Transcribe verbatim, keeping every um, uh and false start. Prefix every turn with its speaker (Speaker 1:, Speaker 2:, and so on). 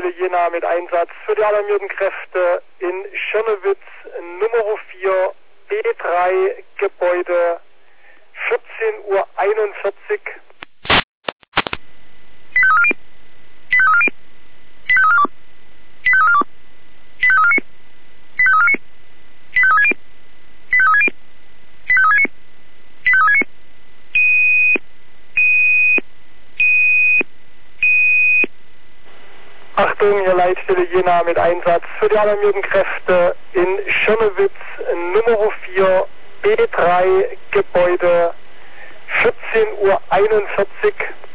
Speaker 1: Leitstelle Jena mit Einsatz für die alarmierten Kräfte in Schirnewitz Nummer vier B drei Gebäude vierzehn Uhr einundvierzig. Achtung, hier Leitstelle Jena mit Einsatz für die alarmierten Kräfte in Schirnewitz Nummer vier B drei Gebäude vierzehn Uhr einundvierzig.